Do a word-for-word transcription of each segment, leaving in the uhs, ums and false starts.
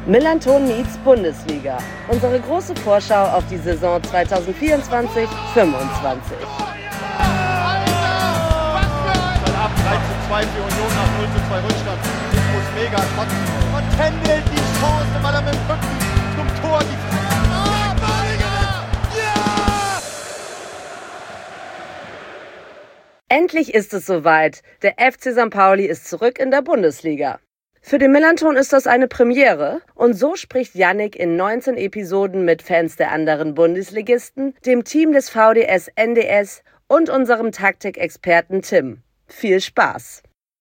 Millanton meets Bundesliga. Unsere große Vorschau auf die Saison zwanzig vierundzwanzig fünfundzwanzig. Ab drei zu zwei für Union nach null zu zwei Rückstand. Das muss mega kotzen. Und Händel die Chance, weil er mit dem Rücken zum Tor die Ah, ja! Endlich ist es soweit. Der F C Sankt Pauli ist zurück in der Bundesliga. Für den Millanton ist das eine Premiere und so spricht Yannick in neunzehn Episoden mit Fans der anderen Bundesligisten, dem Team des V D S N D S und unserem Taktikexperten Tim. Viel Spaß!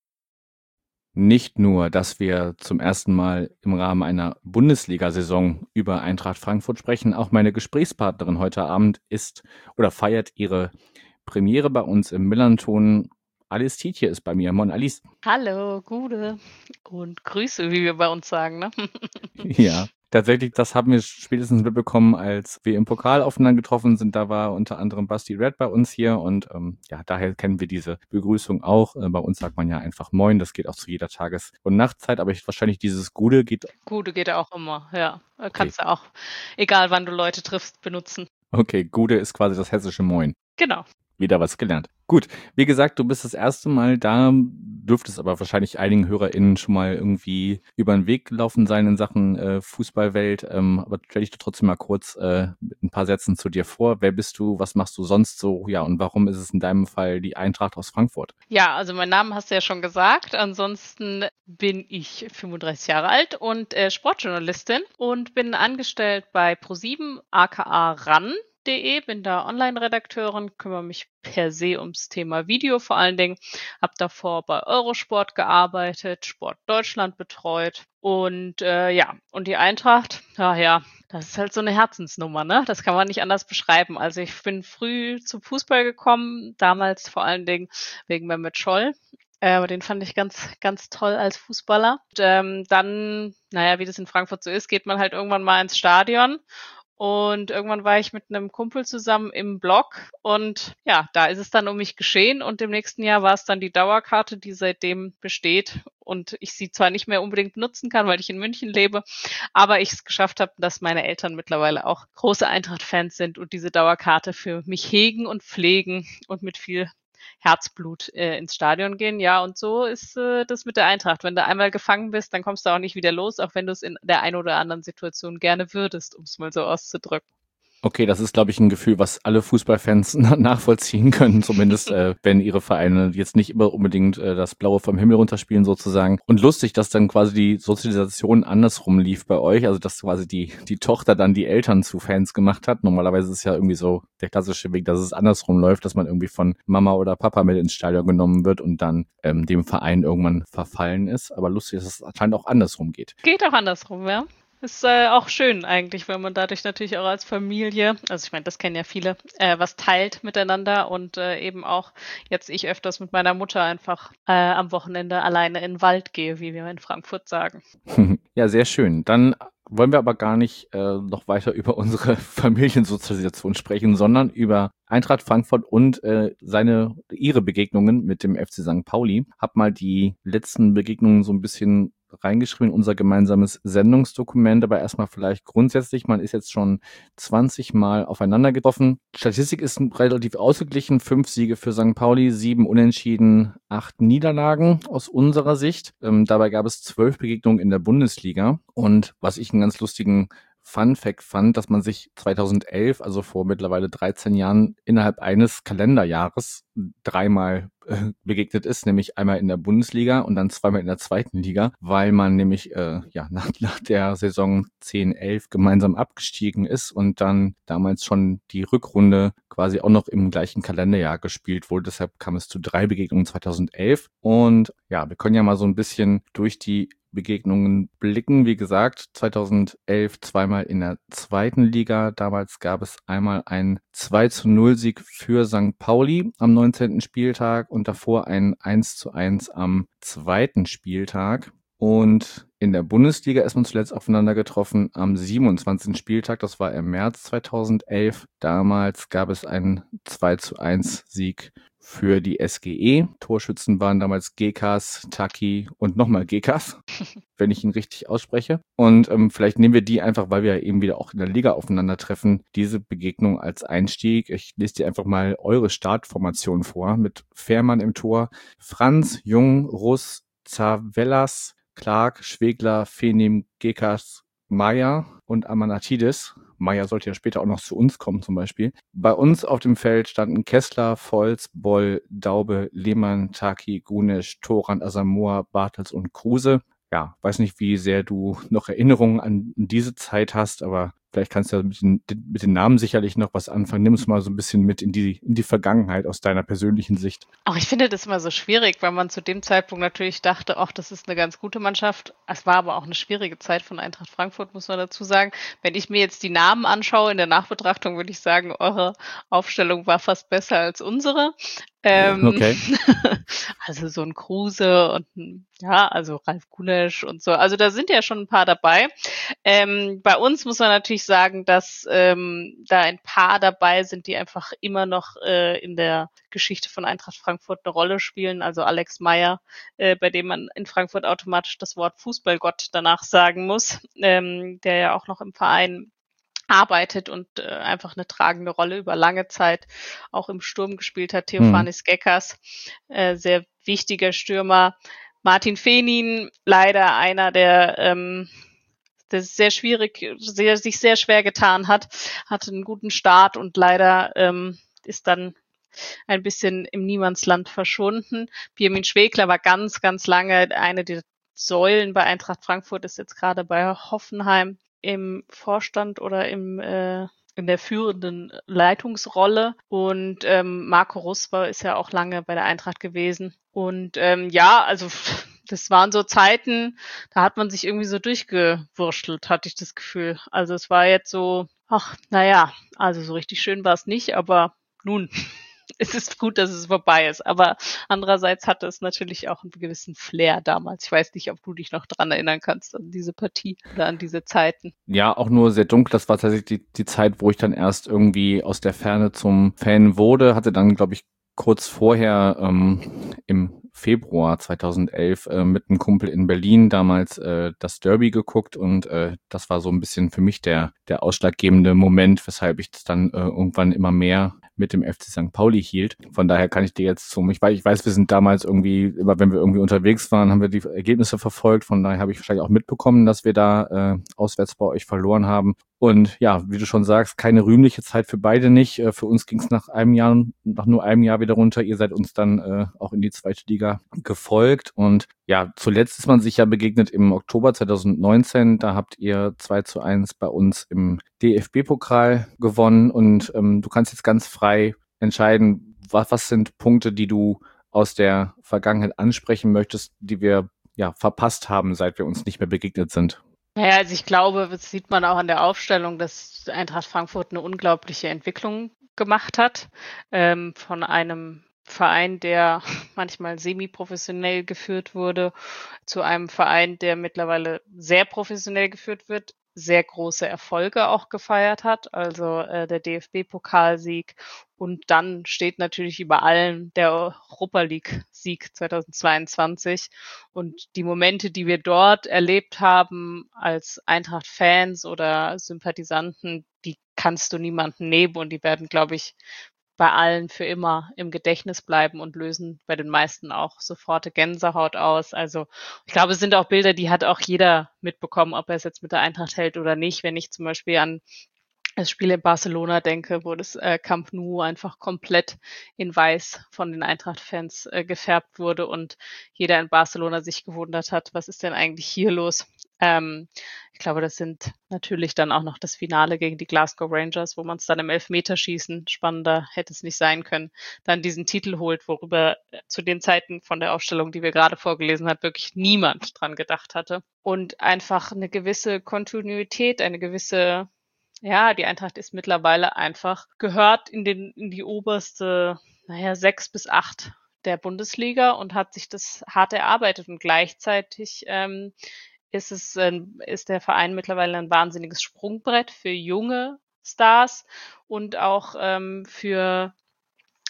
Nicht nur, dass wir zum ersten Mal im Rahmen einer Bundesliga-Saison über Eintracht Frankfurt sprechen, auch meine Gesprächspartnerin heute Abend ist oder feiert ihre Premiere bei uns im Millanton. Alice Tietje ist bei mir. Moin, Alice. Hallo, Gude und Grüße, wie wir bei uns sagen, ne? Ja, tatsächlich, das haben wir spätestens mitbekommen, als wir im Pokal aufeinander getroffen sind. Da war unter anderem Basti Red bei uns hier und ähm, ja, daher kennen wir diese Begrüßung auch. Äh, bei uns sagt man ja einfach Moin, das geht auch zu jeder Tages- und Nachtzeit, aber ich, wahrscheinlich dieses Gude geht... Gude geht auch immer, ja. Kannst du okay. auch, egal wann du Leute triffst, benutzen. Okay, Gude ist quasi das hessische Moin. Genau. Wieder was gelernt. Gut, wie gesagt, du bist das erste Mal da, dürftest aber wahrscheinlich einigen HörerInnen schon mal irgendwie über den Weg gelaufen sein in Sachen äh, Fußballwelt. Ähm, aber stell dich doch trotzdem mal kurz äh, mit ein paar Sätzen zu dir vor. Wer bist du? Was machst du sonst so? Ja, und warum ist es in deinem Fall die Eintracht aus Frankfurt? Ja, also meinen Namen hast du ja schon gesagt. Ansonsten bin ich fünfunddreißig Jahre alt und äh, Sportjournalistin und bin angestellt bei ProSieben aka RAN. Bin da Online-Redakteurin, kümmere mich per se ums Thema Video vor allen Dingen, habe davor bei Eurosport gearbeitet, Sport Deutschland betreut und äh, ja, und die Eintracht, ja, ja, das ist halt so eine Herzensnummer, ne? Das kann man nicht anders beschreiben. Also ich bin früh zum Fußball gekommen, damals vor allen Dingen wegen Mehmet Scholl. Aber den fand ich ganz, ganz toll als Fußballer. Und, ähm, dann, naja, wie das in Frankfurt so ist, geht man halt irgendwann mal ins Stadion. Und irgendwann war ich mit einem Kumpel zusammen im Blog und ja, da ist es dann um mich geschehen und im nächsten Jahr war es dann die Dauerkarte, die seitdem besteht und ich sie zwar nicht mehr unbedingt nutzen kann, weil ich in München lebe, aber ich es geschafft habe, dass meine Eltern mittlerweile auch große Eintracht-Fans sind und diese Dauerkarte für mich hegen und pflegen und mit viel Herzblut äh, ins Stadion gehen. Ja, und so ist äh, das mit der Eintracht. Wenn du einmal gefangen bist, dann kommst du auch nicht wieder los, auch wenn du es in der einen oder anderen Situation gerne würdest, um es mal so auszudrücken. Okay, das ist, glaube ich, ein Gefühl, was alle Fußballfans nachvollziehen können, zumindest äh, wenn ihre Vereine jetzt nicht immer unbedingt äh, das Blaue vom Himmel runterspielen sozusagen. Und lustig, dass dann quasi die Sozialisation andersrum lief bei euch, also dass quasi die die Tochter dann die Eltern zu Fans gemacht hat. Normalerweise ist es ja irgendwie so der klassische Weg, dass es andersrum läuft, dass man irgendwie von Mama oder Papa mit ins Stadion genommen wird und dann ähm, dem Verein irgendwann verfallen ist. Aber lustig, dass es anscheinend auch andersrum geht. Geht auch andersrum, ja. Ist äh, auch schön eigentlich, weil man dadurch natürlich auch als Familie, also ich meine, das kennen ja viele, äh, was teilt miteinander und äh, eben auch jetzt ich öfters mit meiner Mutter einfach äh, am Wochenende alleine in den Wald gehe, wie wir in Frankfurt sagen. Ja, sehr schön. Dann wollen wir aber gar nicht äh, noch weiter über unsere Familiensozialisation sprechen, sondern über Eintracht Frankfurt und äh, seine ihre Begegnungen mit dem F C Sankt Pauli. Hab mal die letzten Begegnungen so ein bisschen reingeschrieben in unser gemeinsames Sendungsdokument, aber erstmal vielleicht grundsätzlich, man ist jetzt schon zwanzig Mal aufeinander getroffen. Statistik ist relativ ausgeglichen, fünf Siege für Sankt Pauli, sieben Unentschieden, acht Niederlagen aus unserer Sicht. Ähm, dabei gab es zwölf Begegnungen in der Bundesliga und was ich einen ganz lustigen Fun Fact fand, dass man sich zweitausendelf, also vor mittlerweile dreizehn Jahren, innerhalb eines Kalenderjahres dreimal äh, begegnet ist, nämlich einmal in der Bundesliga und dann zweimal in der zweiten Liga, weil man nämlich äh, ja nach, nach der Saison zehn elf gemeinsam abgestiegen ist und dann damals schon die Rückrunde quasi auch noch im gleichen Kalenderjahr gespielt wurde. Deshalb kam es zu drei Begegnungen zweitausendelf und ja, wir können ja mal so ein bisschen durch die Begegnungen blicken. Wie gesagt, zweitausendelf zweimal in der zweiten Liga. Damals gab es einmal einen zwei zu null Sieg für Sankt Pauli am neunzehnten Spieltag und davor einen eins zu eins am zweiten Spieltag. Und in der Bundesliga ist man zuletzt aufeinander getroffen am siebenundzwanzigsten Spieltag. Das war im März zweitausendelf. Damals gab es einen zwei zu eins Sieg für die S G E. Torschützen waren damals Gekas, Taki und nochmal Gekas, wenn ich ihn richtig ausspreche. Und ähm, vielleicht nehmen wir die einfach, weil wir eben wieder auch in der Liga aufeinandertreffen, diese Begegnung als Einstieg. Ich lese dir einfach mal eure Startformation vor mit Fährmann im Tor, Franz, Jung, Russ, Zavellas, Clark, Schwegler, Fenim, Gekas, Maya und Amanatidis. Maya sollte ja später auch noch zu uns kommen zum Beispiel. Bei uns auf dem Feld standen Kessler, Volz, Boll, Daube, Lehmann, Taki, Gunesch, Torand, Asamoah, Bartels und Kruse. Ja, weiß nicht, wie sehr du noch Erinnerungen an diese Zeit hast, aber vielleicht kannst du ja mit den, mit den Namen sicherlich noch was anfangen. Nimm uns mal so ein bisschen mit in die, in die Vergangenheit aus deiner persönlichen Sicht. Auch ich finde das immer so schwierig, weil man zu dem Zeitpunkt natürlich dachte, ach, das ist eine ganz gute Mannschaft. Es war aber auch eine schwierige Zeit von Eintracht Frankfurt, muss man dazu sagen. Wenn ich mir jetzt die Namen anschaue in der Nachbetrachtung, würde ich sagen, eure Aufstellung war fast besser als unsere. Ähm, Okay. also so ein Kruse und ein, ja, also Ralf Gunesch und so. Also da sind ja schon ein paar dabei. Ähm, bei uns muss man natürlich sagen, dass ähm, da ein paar dabei sind, die einfach immer noch äh, in der Geschichte von Eintracht Frankfurt eine Rolle spielen. Also Alex Meyer, äh, bei dem man in Frankfurt automatisch das Wort Fußballgott danach sagen muss, ähm, der ja auch noch im Verein arbeitet und äh, einfach eine tragende Rolle über lange Zeit auch im Sturm gespielt hat. Theophanis Gekas, äh, sehr wichtiger Stürmer. Martin Fenin, leider einer, der ähm, das sehr schwierig, sehr, sich sehr schwer getan hat, hatte einen guten Start und leider ähm, ist dann ein bisschen im Niemandsland verschwunden. Pirmin Schwegler war ganz, ganz lange eine der Säulen bei Eintracht Frankfurt, ist jetzt gerade bei Hoffenheim im Vorstand oder im äh, in der führenden Leitungsrolle. Und ähm, Marco Rusper ist ja auch lange bei der Eintracht gewesen. Und ähm, ja, also das waren so Zeiten, da hat man sich irgendwie so durchgewurschtelt, hatte ich das Gefühl. Also es war jetzt so, ach, naja, also so richtig schön war es nicht, aber nun, es ist gut, dass es vorbei ist. Aber andererseits hatte es natürlich auch einen gewissen Flair damals. Ich weiß nicht, ob du dich noch dran erinnern kannst an diese Partie oder an diese Zeiten. Ja, auch nur sehr dunkel. Das war tatsächlich die, die Zeit, wo ich dann erst irgendwie aus der Ferne zum Fan wurde. Hatte dann, glaube ich, kurz vorher ähm, im Februar zweitausendelf äh, mit einem Kumpel in Berlin damals äh, das Derby geguckt und äh, das war so ein bisschen für mich der der ausschlaggebende Moment, weshalb ich das dann äh, irgendwann immer mehr mit dem F C Sankt Pauli hielt. Von daher kann ich dir jetzt zum, ich weiß, ich weiß, wir sind damals irgendwie, immer wenn wir irgendwie unterwegs waren, haben wir die Ergebnisse verfolgt. Von daher habe ich wahrscheinlich auch mitbekommen, dass wir da äh, auswärts bei euch verloren haben. Und ja, wie du schon sagst, keine rühmliche Zeit für beide nicht. Äh, für uns ging es nach einem Jahr, nach nur einem Jahr wieder runter. Ihr seid uns dann äh, auch in die zweite Liga gefolgt. Und ja, zuletzt ist man sich ja begegnet im Oktober zweitausendneunzehn. Da habt ihr zwei zu eins bei uns im D F B-Pokal gewonnen. Und ähm, du kannst jetzt ganz frei entscheiden, was, was sind Punkte, die du aus der Vergangenheit ansprechen möchtest, die wir ja verpasst haben, seit wir uns nicht mehr begegnet sind. Naja, also ich glaube, das sieht man auch an der Aufstellung, dass Eintracht Frankfurt eine unglaubliche Entwicklung gemacht hat. Ähm, von einem Verein, der manchmal semi-professionell geführt wurde, zu einem Verein, der mittlerweile sehr professionell geführt wird, sehr große Erfolge auch gefeiert hat, also äh, der D F B-Pokalsieg und dann steht natürlich über allem der Europa League-Sieg zweitausendzweiundzwanzig und die Momente, die wir dort erlebt haben als Eintracht-Fans oder Sympathisanten, die kannst du niemandem nehmen und die werden, glaube ich, bei allen für immer im Gedächtnis bleiben und lösen bei den meisten auch sofort Gänsehaut aus. Also ich glaube, es sind auch Bilder, die hat auch jeder mitbekommen, ob er es jetzt mit der Eintracht hält oder nicht. Wenn ich zum Beispiel an das Spiel in Barcelona denke, wo das äh, Camp Nou einfach komplett in weiß von den Eintracht-Fans äh, gefärbt wurde und jeder in Barcelona sich gewundert hat, was ist denn eigentlich hier los? Ähm, ich glaube, das sind natürlich dann auch noch das Finale gegen die Glasgow Rangers, wo man es dann im Elfmeterschießen, spannender hätte es nicht sein können, dann diesen Titel holt, worüber zu den Zeiten von der Aufstellung, die wir gerade vorgelesen hat, wirklich niemand dran gedacht hatte. Und einfach eine gewisse Kontinuität, eine gewisse ja, die Eintracht ist mittlerweile einfach gehört in den in die oberste, naja, sechs bis acht der Bundesliga und hat sich das hart erarbeitet und gleichzeitig ähm, ist es ähm, ist der Verein mittlerweile ein wahnsinniges Sprungbrett für junge Stars und auch ähm, für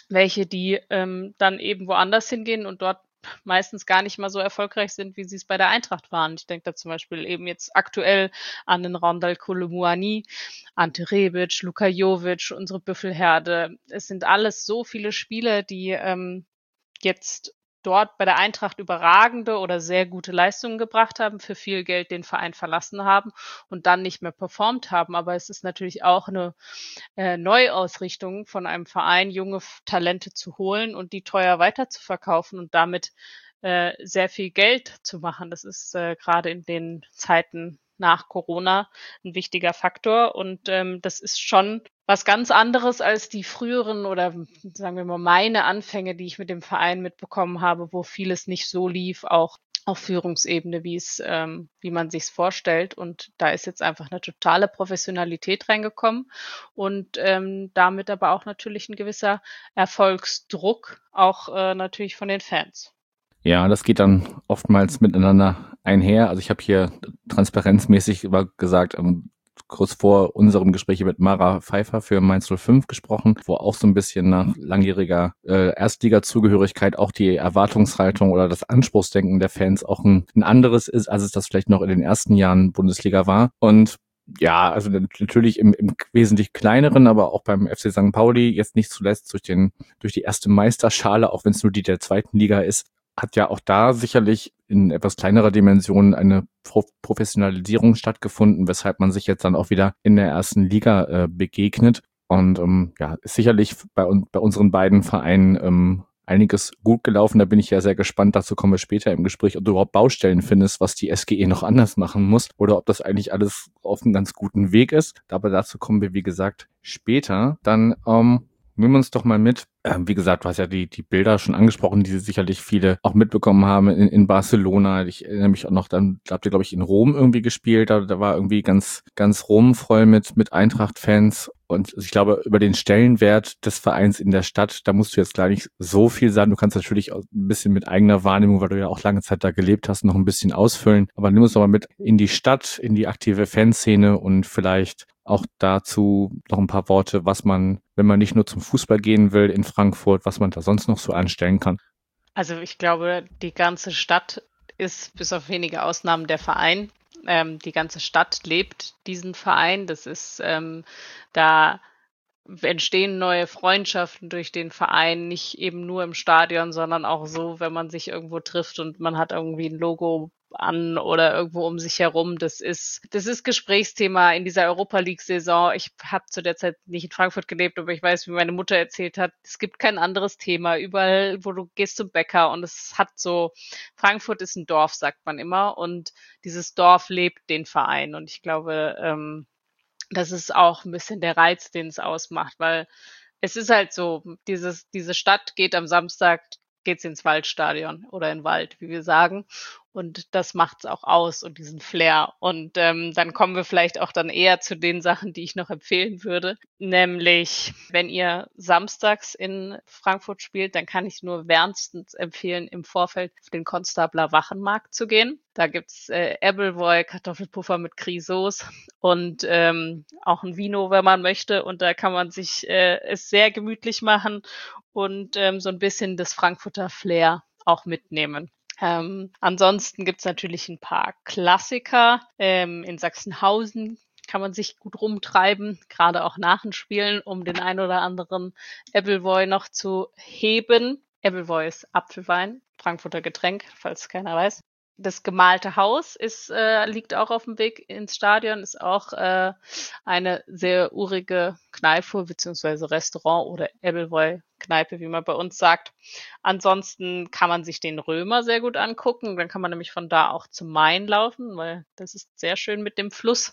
welche, die ähm, dann eben woanders hingehen und dort meistens gar nicht mal so erfolgreich sind, wie sie es bei der Eintracht waren. Ich denke da zum Beispiel eben jetzt aktuell an den Randal Kolomuani, Ante Rebic, Luka Jovic, unsere Büffelherde. Es sind alles so viele Spieler, die ähm, jetzt dort bei der Eintracht überragende oder sehr gute Leistungen gebracht haben, für viel Geld den Verein verlassen haben und dann nicht mehr performt haben. Aber es ist natürlich auch eine äh, Neuausrichtung von einem Verein, junge F- Talente zu holen und die teuer weiterzuverkaufen und damit äh, sehr viel Geld zu machen. Das ist äh, gerade in den Zeiten nach Corona ein wichtiger Faktor und ähm, das ist schon was ganz anderes als die früheren oder sagen wir mal meine Anfänge, die ich mit dem Verein mitbekommen habe, wo vieles nicht so lief, auch auf Führungsebene, wie es, ähm, wie man sich's vorstellt. Und da ist jetzt einfach eine totale Professionalität reingekommen und ähm, damit aber auch natürlich ein gewisser Erfolgsdruck, auch äh, natürlich von den Fans. Ja, das geht dann oftmals miteinander einher. Also ich habe hier transparenzmäßig über gesagt, ähm, kurz vor unserem Gespräch mit Mara Pfeiffer für Mainz null fünf gesprochen, wo auch so ein bisschen nach langjähriger äh, Erstliga-Zugehörigkeit auch die Erwartungshaltung oder das Anspruchsdenken der Fans auch ein, ein anderes ist, als es das vielleicht noch in den ersten Jahren Bundesliga war. Und ja, also natürlich im, im wesentlich kleineren, aber auch beim F C Sankt Pauli, jetzt nicht zuletzt durch den, durch die erste Meisterschale, auch wenn es nur die der zweiten Liga ist, hat ja auch da sicherlich in etwas kleinerer Dimension eine Pro- Professionalisierung stattgefunden, weshalb man sich jetzt dann auch wieder in der ersten Liga äh, begegnet. Und ähm, ja, ist sicherlich bei, un- bei unseren beiden Vereinen ähm, einiges gut gelaufen. Da bin ich ja sehr gespannt. Dazu kommen wir später im Gespräch, ob du überhaupt Baustellen findest, was die S G E noch anders machen muss oder ob das eigentlich alles auf einem ganz guten Weg ist. Aber dazu kommen wir, wie gesagt, später. Dann ähm, nehmen wir uns doch mal mit. Ähm, wie gesagt, du hast ja die, die Bilder schon angesprochen, die sicherlich viele auch mitbekommen haben in, in Barcelona. Ich erinnere mich auch noch, dann habt ihr, glaube ich, in Rom irgendwie gespielt. Da, da war irgendwie ganz, ganz Rom voll mit, mit Eintracht-Fans. Und ich glaube, über den Stellenwert des Vereins in der Stadt, da musst du jetzt gar nicht so viel sagen. Du kannst natürlich auch ein bisschen mit eigener Wahrnehmung, weil du ja auch lange Zeit da gelebt hast, noch ein bisschen ausfüllen. Aber nimm uns doch mal mit in die Stadt, in die aktive Fanszene und vielleicht auch dazu noch ein paar Worte, was man, wenn man nicht nur zum Fußball gehen will in Frankfurt, was man da sonst noch so anstellen kann. Also ich glaube, die ganze Stadt ist bis auf wenige Ausnahmen der Verein. Ähm, die ganze Stadt lebt diesen Verein. Das ist ähm, da entstehen neue Freundschaften durch den Verein, nicht eben nur im Stadion, sondern auch so, wenn man sich irgendwo trifft und man hat irgendwie ein Logo an oder irgendwo um sich herum. Das ist, das ist Gesprächsthema in dieser Europa League-Saison. Ich habe zu der Zeit nicht in Frankfurt gelebt, aber ich weiß, wie meine Mutter erzählt hat, es gibt kein anderes Thema. Überall, wo du gehst zum Bäcker und es hat so, Frankfurt ist ein Dorf, sagt man immer, und dieses Dorf lebt den Verein. Und ich glaube, ähm, das ist auch ein bisschen der Reiz, den es ausmacht, weil es ist halt so, dieses, diese Stadt geht am Samstag, geht's ins Waldstadion oder in den Wald, wie wir sagen. Und das macht's auch aus und diesen Flair. Und ähm, dann kommen wir vielleicht auch dann eher zu den Sachen, die ich noch empfehlen würde. Nämlich, wenn ihr samstags in Frankfurt spielt, dann kann ich nur wärmstens empfehlen, im Vorfeld auf den Konstabler Wachenmarkt zu gehen. Da gibt's äh, Appleboy, Kartoffelpuffer mit Grisauce und ähm, auch ein Vino, wenn man möchte. Und da kann man sich äh, es sehr gemütlich machen und ähm, so ein bisschen das Frankfurter Flair auch mitnehmen. Ähm, ansonsten gibt's natürlich ein paar Klassiker. Ähm, in Sachsenhausen kann man sich gut rumtreiben, gerade auch nach den Spielen, um den ein oder anderen Appleboy noch zu heben. Appleboy ist Apfelwein, Frankfurter Getränk, falls keiner weiß. Das gemalte Haus ist, äh, liegt auch auf dem Weg ins Stadion, ist auch äh, eine sehr urige Kneipe beziehungsweise Restaurant oder Appleboy-Kneipe, wie man bei uns sagt. Ansonsten kann man sich den Römer sehr gut angucken. Dann kann man nämlich von da auch zum Main laufen, weil das ist sehr schön mit dem Fluss,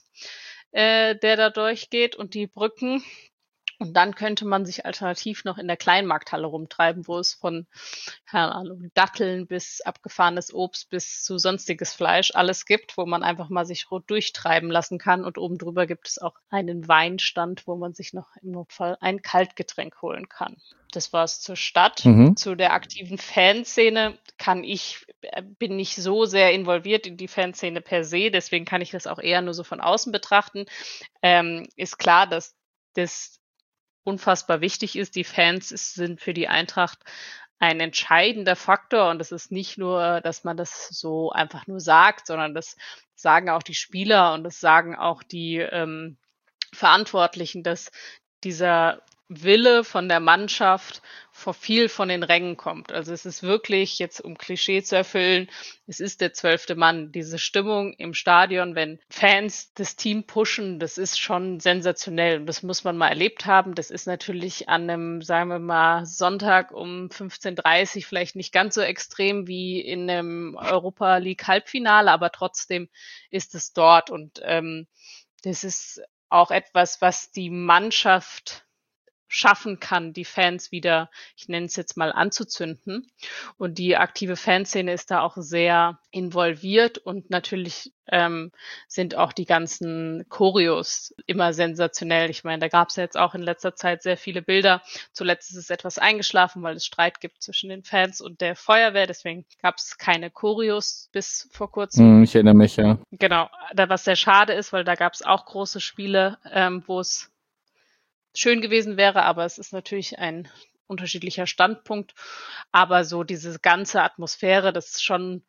äh, der da durchgeht und die Brücken. Und dann könnte man sich alternativ noch in der Kleinmarkthalle rumtreiben, wo es von, keine Ahnung, Datteln bis abgefahrenes Obst bis zu sonstiges Fleisch alles gibt, wo man einfach mal sich rot durchtreiben lassen kann. Und oben drüber gibt es auch einen Weinstand, wo man sich noch im Notfall ein Kaltgetränk holen kann. Das war's zur Stadt. Mhm. Zu der aktiven Fanszene kann ich, bin nicht so sehr involviert in die Fanszene per se, deswegen kann ich das auch eher nur so von außen betrachten. Ähm, ist klar, dass das unfassbar wichtig ist. Die Fans sind für die Eintracht ein entscheidender Faktor und es ist nicht nur, dass man das so einfach nur sagt, sondern das sagen auch die Spieler und das sagen auch die ähm, Verantwortlichen, dass dieser Wille von der Mannschaft vor viel von den Rängen kommt. Also es ist wirklich, jetzt um Klischee zu erfüllen, es ist der zwölfte Mann. Diese Stimmung im Stadion, wenn Fans das Team pushen, das ist schon sensationell. Und das muss man mal erlebt haben. Das ist natürlich an einem, sagen wir mal, Sonntag um fünfzehn Uhr dreißig vielleicht nicht ganz so extrem wie in einem Europa League Halbfinale, aber trotzdem ist es dort. Und ähm, das ist auch etwas, was die Mannschaft schaffen kann, die Fans wieder, ich nenne es jetzt mal, anzuzünden. Und die aktive Fanszene ist da auch sehr involviert und natürlich ähm, sind auch die ganzen Choreos immer sensationell. Ich meine, da gab es ja jetzt auch in letzter Zeit sehr viele Bilder. Zuletzt ist es etwas eingeschlafen, weil es Streit gibt zwischen den Fans und der Feuerwehr. Deswegen gab es keine Choreos bis vor kurzem. Hm, ich erinnere mich, ja. Genau, da was sehr schade ist, weil da gab es auch große Spiele, ähm, wo es schön gewesen wäre, aber es ist natürlich ein unterschiedlicher Standpunkt. Aber so diese ganze Atmosphäre, das ist schon,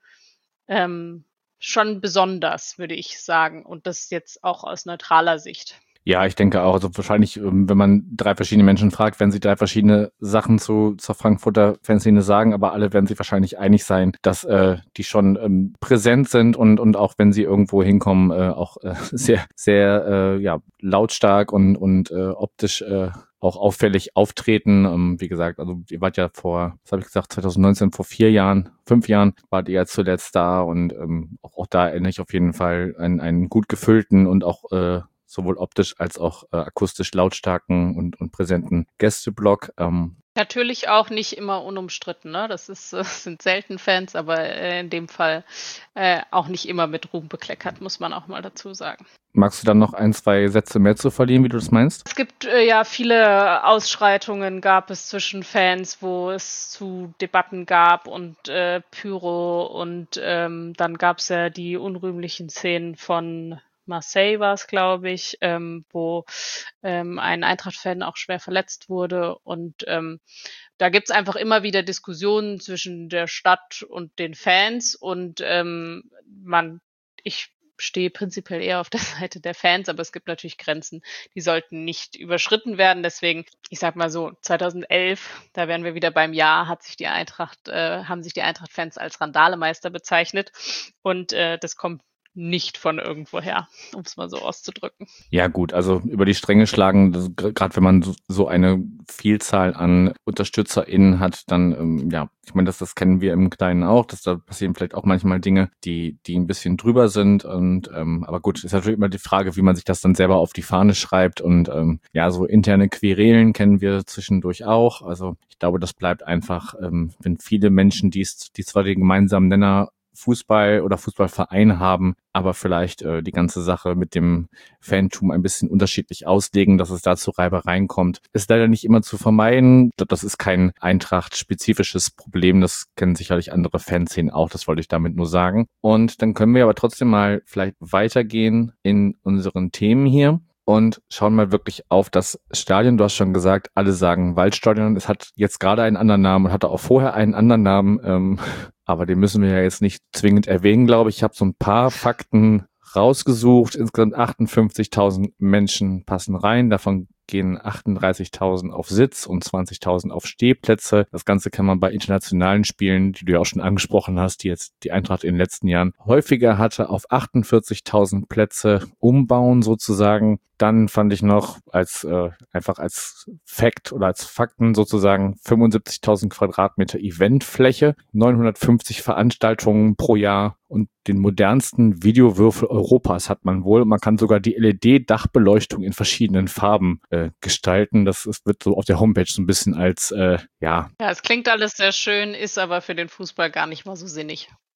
ähm, schon besonders, würde ich sagen. Und das jetzt auch aus neutraler Sicht. Ja, ich denke auch. Also wahrscheinlich, ähm, wenn man drei verschiedene Menschen fragt, werden sie drei verschiedene Sachen zu zur Frankfurter Fanszene sagen, aber alle werden sich wahrscheinlich einig sein, dass äh, die schon ähm, präsent sind und und auch wenn sie irgendwo hinkommen, äh, auch äh, sehr sehr äh, ja lautstark und und äh, optisch äh, auch auffällig auftreten. Ähm, wie gesagt, also ihr wart ja vor, was habe ich gesagt, zwanzig neunzehn, vor vier Jahren, fünf Jahren wart ihr ja zuletzt da und ähm, auch, auch da erinnere ich auf jeden Fall einen, einen gut gefüllten und auch äh, sowohl optisch als auch äh, akustisch lautstarken und, und präsenten Gästeblock. Ähm, Natürlich auch nicht immer unumstritten, ne? Das ist, äh, sind selten Fans, aber äh, in dem Fall äh, auch nicht immer mit Ruhm bekleckert, muss man auch mal dazu sagen. Magst du dann noch ein, zwei Sätze mehr zu verlieren, wie du das meinst? Es gibt äh, ja viele Ausschreitungen, gab es zwischen Fans, wo es zu Debatten gab und äh, Pyro und ähm, dann gab es ja die unrühmlichen Szenen von Marseille war es, glaube ich, ähm, wo ähm, ein Eintracht-Fan auch schwer verletzt wurde. Und ähm, da gibt's einfach immer wieder Diskussionen zwischen der Stadt und den Fans. Und ähm, man, ich stehe prinzipiell eher auf der Seite der Fans, aber es gibt natürlich Grenzen, die sollten nicht überschritten werden. Deswegen, ich sag mal so, zweitausendelf, da wären wir wieder beim Jahr, hat sich die Eintracht, äh, haben sich die Eintracht-Fans als Randalemeister bezeichnet. Und äh, das kommt nicht von irgendwoher, um es mal so auszudrücken. Ja gut, also über die Stränge schlagen, gerade wenn man so, so eine Vielzahl an UnterstützerInnen hat, dann, ähm, ja, ich meine, das, das kennen wir im Kleinen auch, dass da passieren vielleicht auch manchmal Dinge, die die ein bisschen drüber sind und ähm, aber gut, ist natürlich immer die Frage, wie man sich das dann selber auf die Fahne schreibt und ähm, ja, so interne Querelen kennen wir zwischendurch auch, also ich glaube, das bleibt einfach, ähm, wenn viele Menschen, die die zwar den gemeinsamen Nenner Fußball oder Fußballverein haben, aber vielleicht äh, die ganze Sache mit dem Fantum ein bisschen unterschiedlich auslegen, dass es da zu Reibereien kommt. Ist leider nicht immer zu vermeiden. Das ist kein Eintracht-spezifisches Problem. Das kennen sicherlich andere Fanszenen auch. Das wollte ich damit nur sagen. Und dann können wir aber trotzdem mal vielleicht weitergehen in unseren Themen hier. Und schauen mal wirklich auf das Stadion. Du hast schon gesagt, alle sagen Waldstadion. Es hat jetzt gerade einen anderen Namen und hatte auch vorher einen anderen Namen. Ähm, aber den müssen wir ja jetzt nicht zwingend erwähnen, glaube ich. Ich habe so ein paar Fakten rausgesucht. Insgesamt achtundfünfzigtausend Menschen passen rein. Davon gehen achtunddreißigtausend auf Sitz und zwanzigtausend auf Stehplätze. Das Ganze kann man bei internationalen Spielen, die du ja auch schon angesprochen hast, die jetzt die Eintracht in den letzten Jahren häufiger hatte, auf achtundvierzigtausend Plätze umbauen sozusagen. Dann fand ich noch als äh, einfach als Fact oder als Fakten sozusagen fünfundsiebzigtausend Quadratmeter Eventfläche, neunhundertfünfzig Veranstaltungen pro Jahr und den modernsten Videowürfel Europas hat man wohl. Man kann sogar die L E D-Dachbeleuchtung in verschiedenen Farben äh, gestalten. Das ist, wird so auf der Homepage so ein bisschen als, äh, ja. Ja, es klingt alles sehr schön, ist aber für den Fußball gar nicht mal so sinnig.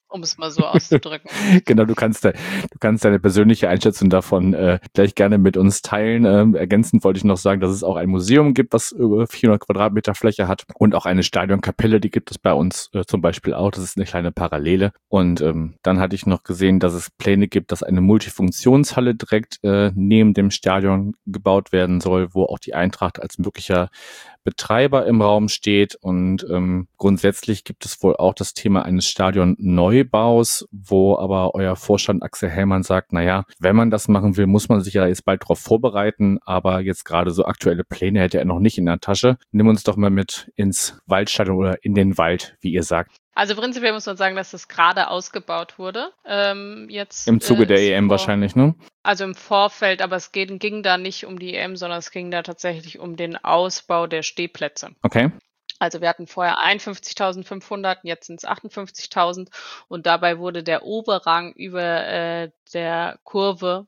um es mal so auszudrücken. Genau, du kannst, de, du kannst deine persönliche Einschätzung davon äh, gleich gerne mit uns teilen. Ähm, ergänzend wollte ich noch sagen, dass es auch ein Museum gibt, was über vierhundert Quadratmeter Fläche hat und auch eine Stadionkapelle, die gibt es bei uns äh, zum Beispiel auch. Das ist eine kleine Parallele. Und ähm, dann hatte ich noch gesehen, dass es Pläne gibt, dass eine Multifunktionshalle direkt äh, neben dem Stadion gebaut werden soll, wo auch die Eintracht als möglicher Betreiber im Raum steht. Und ähm, grundsätzlich gibt es wohl auch das Thema eines Stadionneubaus, wo aber euer Vorstand Axel Hellmann sagt, naja, wenn man das machen will, muss man sich ja jetzt bald darauf vorbereiten, aber jetzt gerade so aktuelle Pläne hätte er noch nicht in der Tasche. Nimm uns doch mal mit ins Waldstadion oder in den Wald, wie ihr sagt. Also prinzipiell muss man sagen, dass das gerade ausgebaut wurde. Ähm, jetzt, Im Zuge äh, der ist E M vor- wahrscheinlich, ne? Also im Vorfeld, aber es geht, ging da nicht um die E M, sondern es ging da tatsächlich um den Ausbau der Stehplätze. Okay. Also wir hatten vorher einundfünfzigtausendfünfhundert, jetzt sind es achtundfünfzigtausend und dabei wurde der Oberrang über äh, der Kurve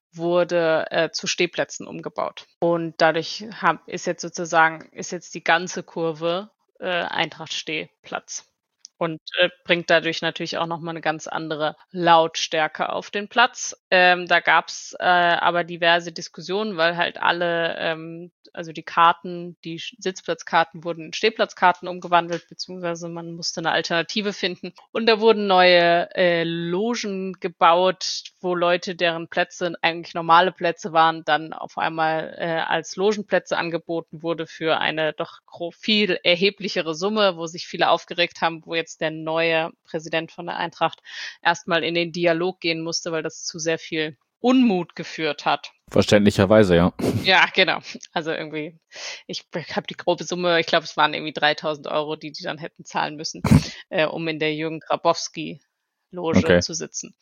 wurde äh, zu Stehplätzen umgebaut. Und dadurch hab, ist jetzt sozusagen, ist jetzt die ganze Kurve äh, Eintracht-Stehplatz. Und äh, bringt dadurch natürlich auch nochmal eine ganz andere Lautstärke auf den Platz. Ähm, da gab's äh, aber diverse Diskussionen, weil halt alle, ähm, also die Karten, die Sitzplatzkarten wurden in Stehplatzkarten umgewandelt, beziehungsweise man musste eine Alternative finden. Und da wurden neue äh, Logen gebaut, wo Leute, deren Plätze eigentlich normale Plätze waren, dann auf einmal äh, als Logenplätze angeboten wurde für eine doch viel erheblichere Summe, wo sich viele aufgeregt haben, wo jetzt der neue Präsident von der Eintracht erstmal in den Dialog gehen musste, weil das zu sehr viel Unmut geführt hat. Verständlicherweise, ja. Ja, genau. Also irgendwie, ich habe die grobe Summe, ich glaube, es waren irgendwie dreitausend Euro, die die dann hätten zahlen müssen, äh, um in der Jürgen Grabowski-Loge Okay. zu sitzen.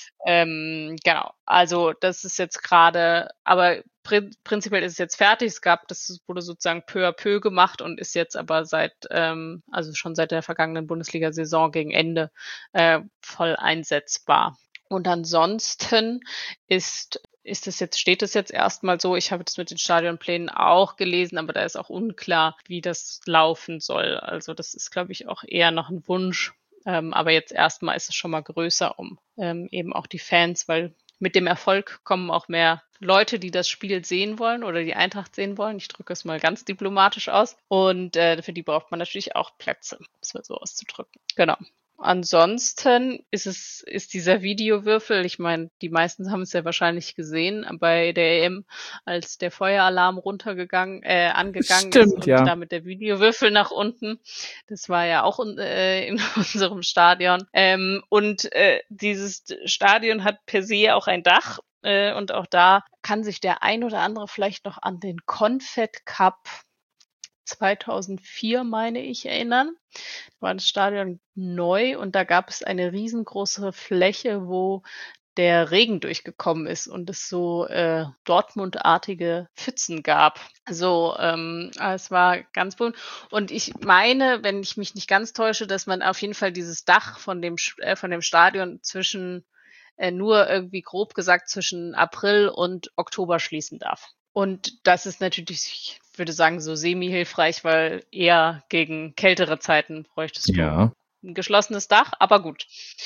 Ähm, genau, also das ist jetzt gerade, aber prin- prinzipiell ist es jetzt fertig. Es gab, das wurde sozusagen peu à peu gemacht und ist jetzt aber seit, ähm, also schon seit der vergangenen Bundesliga-Saison gegen Ende äh, voll einsetzbar. Und ansonsten ist ist es jetzt, steht es jetzt erstmal so, ich habe das mit den Stadionplänen auch gelesen, aber da ist auch unklar, wie das laufen soll. Also das ist, glaube ich, auch eher noch ein Wunsch. Ähm, aber jetzt erstmal ist es schon mal größer, um ähm, eben auch die Fans, weil mit dem Erfolg kommen auch mehr Leute, die das Spiel sehen wollen oder die Eintracht sehen wollen. Ich drücke es mal ganz diplomatisch aus. Und äh, für die braucht man natürlich auch Plätze, um es mal so auszudrücken. Genau. Ansonsten ist es, ist dieser Videowürfel, ich meine, die meisten haben es ja wahrscheinlich gesehen bei der E M, als der Feueralarm runtergegangen, äh, angegangen Stimmt, ist und ja. damit der Videowürfel nach unten. Das war ja auch äh, in unserem Stadion. Ähm, und äh, dieses Stadion hat per se auch ein Dach. Äh, und auch da kann sich der ein oder andere vielleicht noch an den Confed Cup zweitausendvier, meine ich, erinnern. Da war das Stadion neu und da gab es eine riesengroße Fläche, wo der Regen durchgekommen ist und es so äh, Dortmund-artige Pfützen gab. Also ähm, es war ganz bunt. Und ich meine, wenn ich mich nicht ganz täusche, dass man auf jeden Fall dieses Dach von dem äh, von dem Stadion zwischen äh, nur irgendwie grob gesagt zwischen April und Oktober schließen darf. Und das ist natürlich, ich würde sagen, so semi-hilfreich, weil eher gegen kältere Zeiten bräuchtest du Ja. ein geschlossenes Dach, aber gut.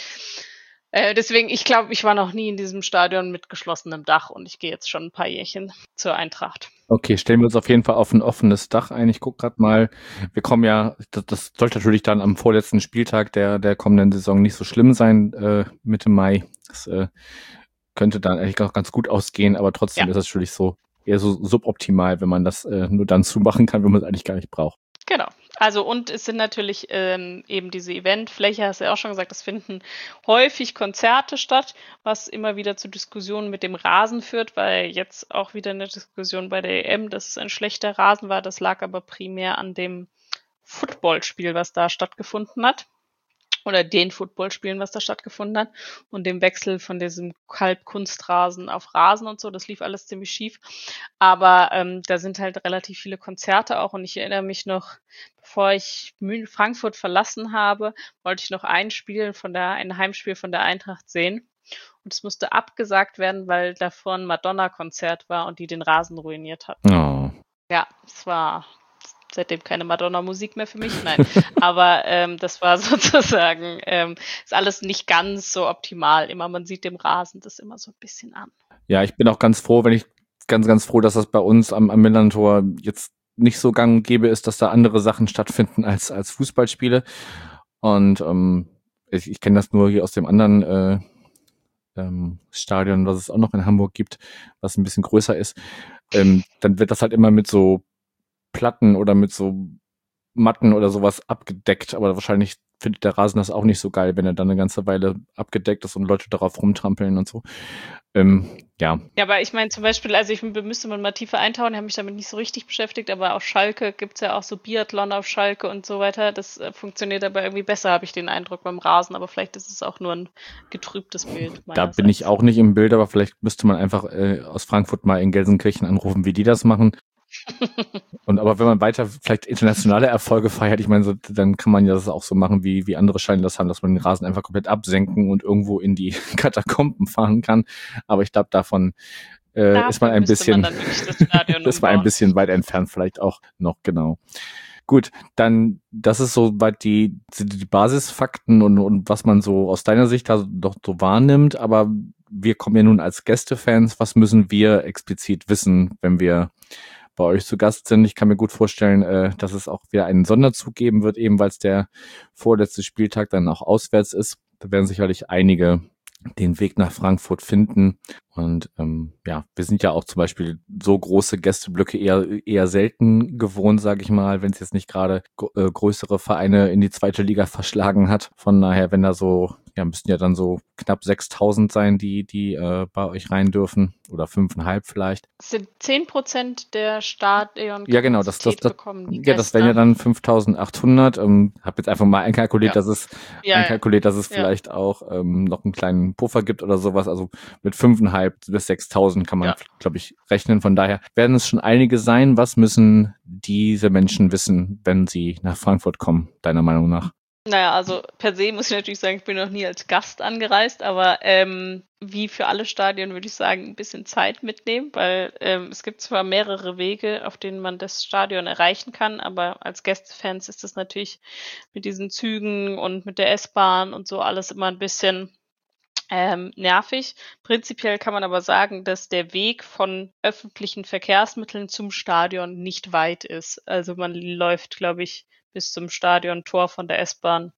Äh, deswegen, ich glaube, ich war noch nie in diesem Stadion mit geschlossenem Dach und ich gehe jetzt schon ein paar Jährchen zur Eintracht. Okay, stellen wir uns auf jeden Fall auf ein offenes Dach ein. Ich gucke gerade mal, wir kommen ja, das, das sollte natürlich dann am vorletzten Spieltag der, der kommenden Saison nicht so schlimm sein, äh, Mitte Mai. Das äh, könnte dann eigentlich auch ganz gut ausgehen, aber trotzdem Ja. ist das natürlich so eher so suboptimal, wenn man das äh, nur dann zumachen kann, wenn man es eigentlich gar nicht braucht. Genau. Also und es sind natürlich ähm, eben diese Eventfläche, hast du ja auch schon gesagt, es finden häufig Konzerte statt, was immer wieder zu Diskussionen mit dem Rasen führt, weil jetzt auch wieder eine Diskussion bei der E M, dass es ein schlechter Rasen war. Das lag aber primär an dem Footballspiel, was da stattgefunden hat. Oder den Footballspielen, was da stattgefunden hat. Und dem Wechsel von diesem Kalb-Kunstrasen auf Rasen und so, das lief alles ziemlich schief. Aber ähm, da sind halt relativ viele Konzerte auch. Und ich erinnere mich noch, bevor ich Frankfurt verlassen habe, wollte ich noch ein Spiel von der, ein Heimspiel von der Eintracht sehen. Und es musste abgesagt werden, weil davor ein Madonna-Konzert war und die den Rasen ruiniert hat. Oh. Ja, es war seitdem keine Madonna-Musik mehr für mich, nein. Aber ähm, das war sozusagen, ähm, ist alles nicht ganz so optimal. Immer, man sieht dem Rasen das immer so ein bisschen an. Ja, ich bin auch ganz froh, wenn ich ganz, ganz froh, dass das bei uns am, am Millantor jetzt nicht so gang und gäbe ist, dass da andere Sachen stattfinden als, als Fußballspiele. Und ähm, ich, ich kenne das nur hier aus dem anderen äh, ähm, Stadion, was es auch noch in Hamburg gibt, was ein bisschen größer ist. Ähm, dann wird das halt immer mit so Platten oder mit so Matten oder sowas abgedeckt, aber wahrscheinlich findet der Rasen das auch nicht so geil, wenn er dann eine ganze Weile abgedeckt ist und Leute darauf rumtrampeln und so. Ähm, ja. Ja, aber ich meine zum Beispiel, also ich müsste man mal tiefer eintauchen, ich habe mich damit nicht so richtig beschäftigt, aber auf Schalke gibt's ja auch so Biathlon auf Schalke und so weiter. Das äh, funktioniert aber irgendwie besser, habe ich den Eindruck beim Rasen, aber vielleicht ist es auch nur ein getrübtes Bild. Da bin ich auch nicht im Bild, aber vielleicht müsste man einfach äh, aus Frankfurt mal in Gelsenkirchen anrufen, wie die das machen. Und aber wenn man weiter vielleicht internationale Erfolge feiert, ich meine, so, dann kann man ja das auch so machen, wie, wie andere Stadien das haben, dass man den Rasen einfach komplett absenken und irgendwo in die Katakomben fahren kann. Aber ich glaube, davon äh, ist man ein bisschen, man das ist man ein bisschen weit entfernt vielleicht auch noch, genau. Gut, dann, das ist so weit die, die Basisfakten und, und was man so aus deiner Sicht da doch so wahrnimmt, aber wir kommen ja nun als Gästefans, was müssen wir explizit wissen, wenn wir bei euch zu Gast sind? Ich kann mir gut vorstellen, äh, dass es auch wieder einen Sonderzug geben wird, eben weil es der vorletzte Spieltag dann auch auswärts ist. Da werden sicherlich einige den Weg nach Frankfurt finden. Und ähm, ja, wir sind ja auch zum Beispiel so große Gästeblöcke eher eher selten gewohnt, sage ich mal, wenn es jetzt nicht gerade äh, größere Vereine in die zweite Liga verschlagen hat. Von daher, wenn da so, ja, müssten ja dann so knapp sechstausend sein, die die äh, bei euch rein dürfen oder fünfeinhalb vielleicht. Das sind zehn Prozent der Stadion. Ja, genau, das, das, das, bekommen die ja, das wären ja dann fünftausendachthundert. Ähm, hab jetzt einfach mal einkalkuliert, ja. dass es, ja, einkalkuliert, dass es ja. vielleicht auch ähm, noch einen kleinen Puffer gibt oder sowas. Also mit fünfeinhalb bis sechstausend kann man, ja. glaube ich, rechnen. Von daher werden es schon einige sein. Was müssen diese Menschen wissen, wenn sie nach Frankfurt kommen, deiner Meinung nach? Naja, also per se muss ich natürlich sagen, ich bin noch nie als Gast angereist, aber ähm, wie für alle Stadien würde ich sagen, ein bisschen Zeit mitnehmen, weil ähm, es gibt zwar mehrere Wege, auf denen man das Stadion erreichen kann, aber als Gästefans ist das natürlich mit diesen Zügen und mit der S-Bahn und so alles immer ein bisschen ähm, nervig. Prinzipiell kann man aber sagen, dass der Weg von öffentlichen Verkehrsmitteln zum Stadion nicht weit ist. Also man läuft, glaube ich, bis zum Stadiontor von der S-Bahn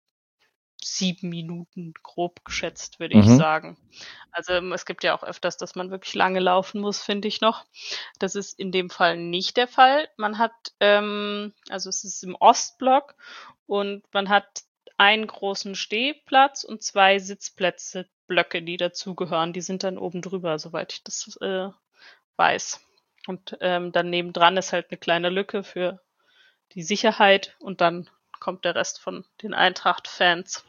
sieben Minuten grob geschätzt, würde mhm. ich sagen. Also es gibt ja auch öfters, dass man wirklich lange laufen muss, finde ich noch. Das ist in dem Fall nicht der Fall. Man hat, ähm, also es ist im Ostblock und man hat einen großen Stehplatz und zwei Sitzplätze, Blöcke, die dazugehören. Die sind dann oben drüber, soweit ich das äh, weiß. Und ähm, dann nebendran ist halt eine kleine Lücke für die Sicherheit und dann kommt der Rest von den Eintracht-Fans.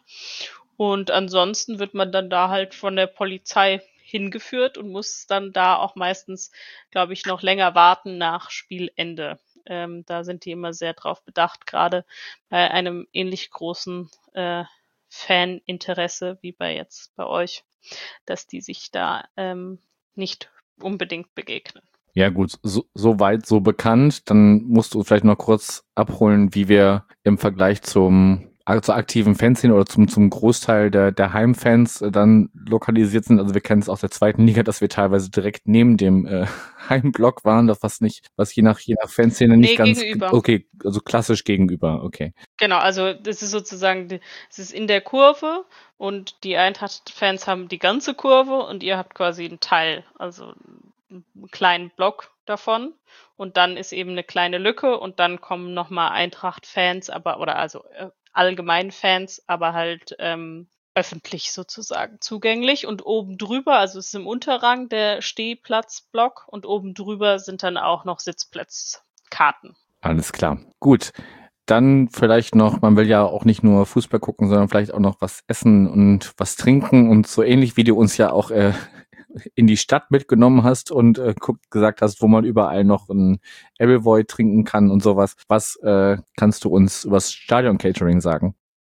Und ansonsten wird man dann da halt von der Polizei hingeführt und muss dann da auch meistens, glaube ich, noch länger warten nach Spielende. Ähm, da sind die immer sehr drauf bedacht, gerade bei einem ähnlich großen äh, Faninteresse wie bei jetzt bei euch, dass die sich da ähm, nicht unbedingt begegnen. Ja gut, so, so weit, so bekannt. Dann musst du vielleicht noch kurz abholen, wie wir im Vergleich zum zur aktiven Fanszene oder zum zum Großteil der der Heimfans äh, dann lokalisiert sind. Also wir kennen es aus der zweiten Liga, dass wir teilweise direkt neben dem äh, Heimblock waren, das was nicht, was je nach je nach Fanszene nicht nee, ganz gegenüber. Okay, also klassisch gegenüber, okay. Genau, also das ist sozusagen, es ist in der Kurve und die Eintracht-Fans haben die ganze Kurve und ihr habt quasi einen Teil, also einen kleinen Block davon und dann ist eben eine kleine Lücke und dann kommen nochmal Eintracht-Fans, aber oder also äh, allgemein Fans, aber halt ähm, öffentlich sozusagen zugänglich und oben drüber, also es ist im Unterrang der Stehplatzblock und oben drüber sind dann auch noch Sitzplatzkarten. Alles klar, gut. Dann vielleicht noch, man will ja auch nicht nur Fußball gucken, sondern vielleicht auch noch was essen und was trinken und so ähnlich, wie du uns ja auch äh, in die Stadt mitgenommen hast und äh, guckt, gesagt hast, wo man überall noch ein Appleboy trinken kann und sowas. Was äh, kannst du uns über das Stadion-Catering sagen?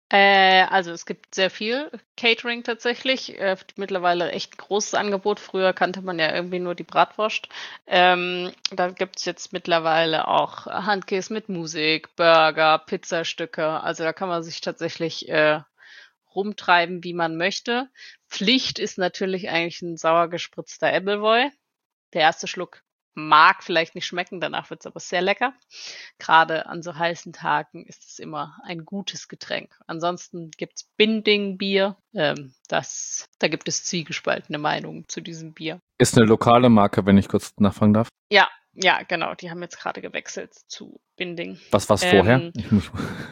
Äh, also es gibt sehr viel Catering tatsächlich. Äh, mittlerweile echt ein großes Angebot. Früher kannte man ja irgendwie nur die Bratwurst. Ähm, da gibt es jetzt mittlerweile auch Handkäse mit Musik, Burger, Pizzastücke. Also da kann man sich tatsächlich äh, rumtreiben, wie man möchte. Pflicht ist natürlich eigentlich ein sauer gespritzter Appleboy. Der erste Schluck mag vielleicht nicht schmecken, danach wird es aber sehr lecker. Gerade an so heißen Tagen ist es immer ein gutes Getränk. Ansonsten gibt's Binding-Bier. Ähm, das, da gibt es zwiegespaltene Meinungen zu diesem Bier. Ist eine lokale Marke, wenn ich kurz nachfragen darf. Ja, ja, genau. Die haben jetzt gerade gewechselt zu Binding. Was war's Ähm, vorher? Ich muss,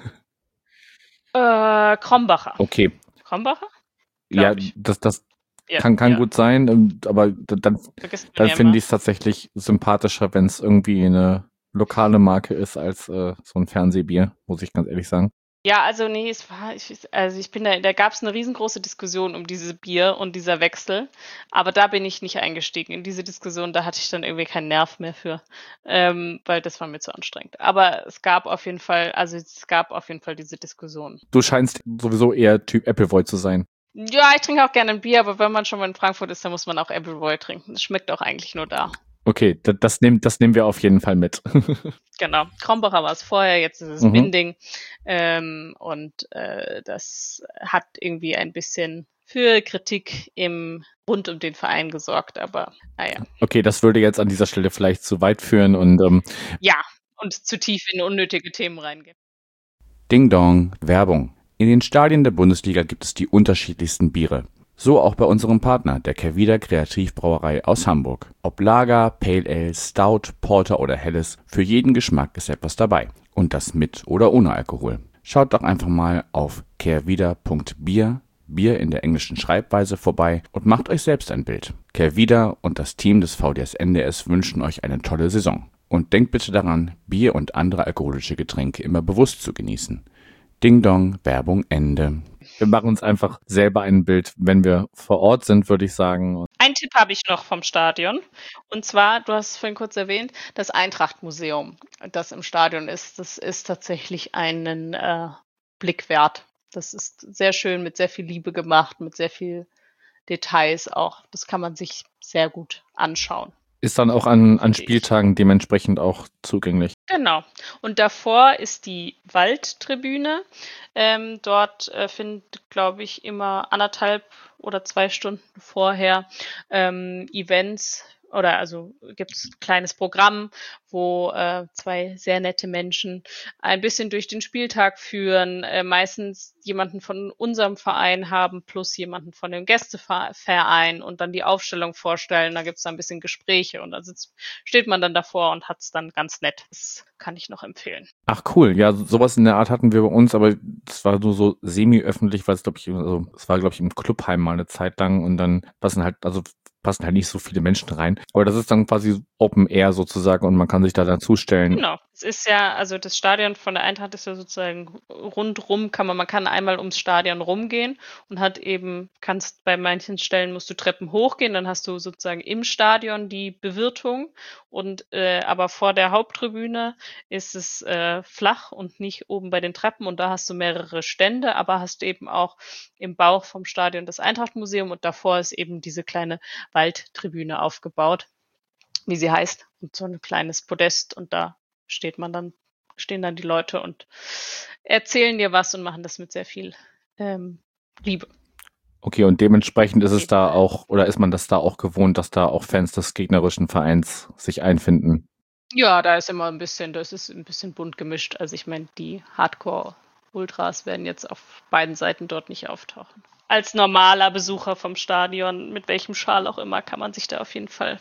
Äh, Krombacher. okay. Krombacher? Ja, Glaub ich. das, das Ja, kann, kann ja. gut sein, ähm, aber d- dann, Vergisst man dann ja finde immer. ich es tatsächlich sympathischer, wenn es irgendwie eine lokale Marke ist als äh, so ein Fernsehbier, muss ich ganz ehrlich sagen. Ja, also nee, es war, ich, also ich bin da, da gab es eine riesengroße Diskussion um dieses Bier und dieser Wechsel, aber da bin ich nicht eingestiegen. In diese Diskussion, da hatte ich dann irgendwie keinen Nerv mehr für, ähm, weil das war mir zu anstrengend. Aber es gab auf jeden Fall, also es gab auf jeden Fall diese Diskussion. Du scheinst sowieso eher Typ Appleboy zu sein. Ja, ich trinke auch gerne ein Bier, aber wenn man schon mal in Frankfurt ist, dann muss man auch Appleboy trinken. Das schmeckt auch eigentlich nur da. Okay, da, das, nehm, das nehmen wir auf jeden Fall mit. Genau, Krombacher war es vorher, jetzt ist es Mhm. Binding. Ähm, und äh, das hat irgendwie ein bisschen für Kritik im rund um den Verein gesorgt, aber naja. Okay, das würde jetzt an dieser Stelle vielleicht zu weit führen und ähm, Ja, und zu tief in unnötige Themen reingehen. Ding Dong, Werbung. In den Stadien der Bundesliga gibt es die unterschiedlichsten Biere. So auch bei unserem Partner, der Kervida Kreativbrauerei aus Hamburg. Ob Lager, Pale Ale, Stout, Porter oder Helles, für jeden Geschmack ist etwas dabei. Und das mit oder ohne Alkohol. Schaut doch einfach mal auf kervida punkt bier, Bier in der englischen Schreibweise, vorbei und macht euch selbst ein Bild. Kervida und das Team des V D S N D S wünschen euch eine tolle Saison. Und denkt bitte daran, Bier und andere alkoholische Getränke immer bewusst zu genießen. Ding Dong, Werbung Ende. wir machen uns einfach selber ein Bild, wenn wir vor Ort sind, würde ich sagen. Ein Tipp habe ich noch vom Stadion. Und zwar, du hast es vorhin kurz erwähnt, das Eintracht-Museum, das im Stadion ist, das ist tatsächlich einen äh, Blick wert. Das ist sehr schön, mit sehr viel Liebe gemacht, mit sehr viel Details auch. Das kann man sich sehr gut anschauen. Ist dann auch an, an Finde ich. Spieltagen dementsprechend auch zugänglich. Genau. Und davor ist die Waldtribüne. Ähm, dort äh, findet, glaube ich, immer anderthalb oder zwei Stunden vorher ähm, Events oder also gibt's ein kleines Programm, wo äh, zwei sehr nette Menschen ein bisschen durch den Spieltag führen, äh, meistens jemanden von unserem Verein haben plus jemanden von dem Gästeverein und dann die Aufstellung vorstellen. Da gibt's dann ein bisschen Gespräche und da sitzt, steht man dann davor und hat's dann ganz nett. Das kann ich noch empfehlen. Ach cool, ja, so- sowas in der Art hatten wir bei uns, aber es war nur so semi-öffentlich, weil es glaube ich, also es war glaube ich im Clubheim mal eine Zeit lang und dann passen halt, also passen halt nicht so viele Menschen rein. Aber das ist dann quasi Open Air sozusagen und man kann sich da dann zustellen. Genau. Es ist ja, also das Stadion von der Eintracht ist ja sozusagen rundrum, kann man, man kann einmal ums Stadion rumgehen und hat eben, kannst bei manchen Stellen musst du Treppen hochgehen, dann hast du sozusagen im Stadion die Bewirtung und äh, aber vor der Haupttribüne ist es äh, flach und nicht oben bei den Treppen und da hast du mehrere Stände, aber hast eben auch im Bauch vom Stadion das Eintrachtmuseum und davor ist eben diese kleine Waldtribüne aufgebaut, wie sie heißt, und so ein kleines Podest und da steht man dann, stehen dann die Leute und erzählen dir was und machen das mit sehr viel ähm, Liebe. Okay, und dementsprechend ist es da auch, oder ist man das da auch gewohnt, dass da auch Fans des gegnerischen Vereins sich einfinden? Ja, da ist immer ein bisschen, das ist ein bisschen bunt gemischt. Also ich meine, die Hardcore-Ultras werden jetzt auf beiden Seiten dort nicht auftauchen. Als normaler Besucher vom Stadion, mit welchem Schal auch immer, kann man sich da auf jeden Fall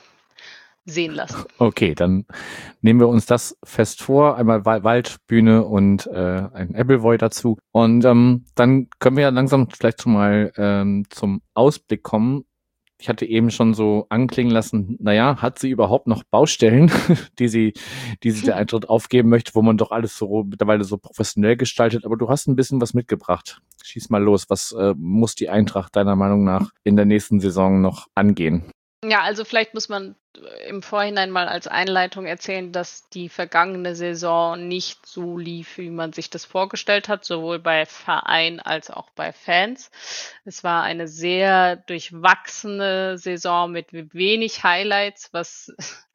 sehen lassen. Okay, dann nehmen wir uns das fest vor. Einmal Wa- Waldbühne und äh, ein Appleboy dazu. Und ähm, dann können wir ja langsam vielleicht schon mal ähm, zum Ausblick kommen. Ich hatte eben schon so anklingen lassen, naja, hat sie überhaupt noch Baustellen, die sie, die sie der Eintritt aufgeben möchte, wo man doch alles so mittlerweile so professionell gestaltet. Aber du hast ein bisschen was mitgebracht. Schieß mal los. Was äh, muss die Eintracht deiner Meinung nach in der nächsten Saison noch angehen? Ja, also vielleicht muss man im Vorhinein mal als Einleitung erzählen, dass die vergangene Saison nicht so lief, wie man sich das vorgestellt hat, sowohl bei Verein als auch bei Fans. Es war eine sehr durchwachsene Saison mit wenig Highlights, was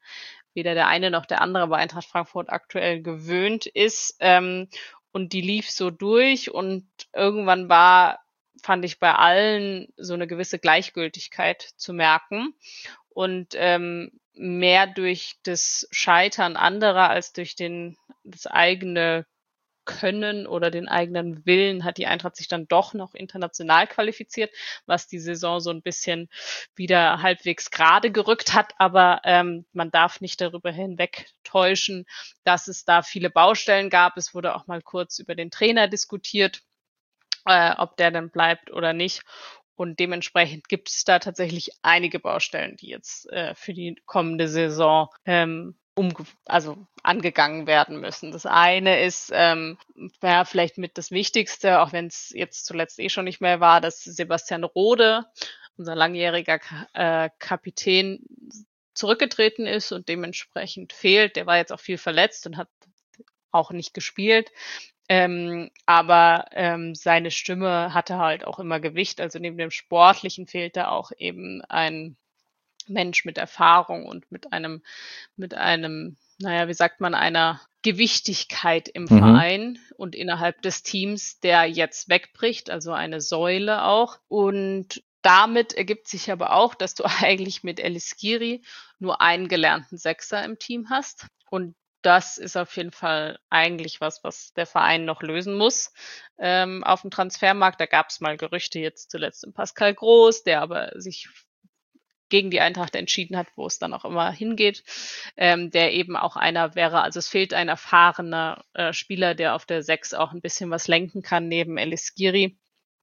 weder der eine noch der andere bei Eintracht Frankfurt aktuell gewöhnt ist. Ähm, und die lief so durch und irgendwann war, fand ich bei allen so eine gewisse Gleichgültigkeit zu merken und ähm, mehr durch das Scheitern anderer als durch den das eigene Können oder den eigenen Willen hat die Eintracht sich dann doch noch international qualifiziert, was die Saison so ein bisschen wieder halbwegs gerade gerückt hat. Aber ähm, man darf nicht darüber hinwegtäuschen, dass es da viele Baustellen gab. Es wurde auch mal kurz über den Trainer diskutiert, äh, ob der dann bleibt oder nicht. Und dementsprechend gibt es da tatsächlich einige Baustellen, die jetzt äh, für die kommende Saison ähm, umge also angegangen werden müssen. Das eine ist, ähm, ja, vielleicht mit das Wichtigste, auch wenn es jetzt zuletzt eh schon nicht mehr war, dass Sebastian Rode, unser langjähriger äh, Kapitän, zurückgetreten ist und dementsprechend fehlt. Der war jetzt auch viel verletzt und hat auch nicht gespielt. Ähm, aber ähm, seine Stimme hatte halt auch immer Gewicht. Also neben dem Sportlichen fehlte auch eben ein Mensch mit Erfahrung und mit einem, mit einem, naja, wie sagt man, einer Gewichtigkeit im Mhm. Verein und innerhalb des Teams, der jetzt wegbricht, also eine Säule auch. Und damit ergibt sich aber auch, dass du eigentlich mit Elis Giri nur einen gelernten Sechser im Team hast. Und das ist auf jeden Fall eigentlich was, was der Verein noch lösen muss ähm, auf dem Transfermarkt. Da gab es mal Gerüchte jetzt zuletzt um Pascal Groß, der aber sich gegen die Eintracht entschieden hat, wo es dann auch immer hingeht, ähm, der eben auch einer wäre. Also es fehlt ein erfahrener äh, Spieler, der auf der sechs auch ein bisschen was lenken kann, neben Elis Giri.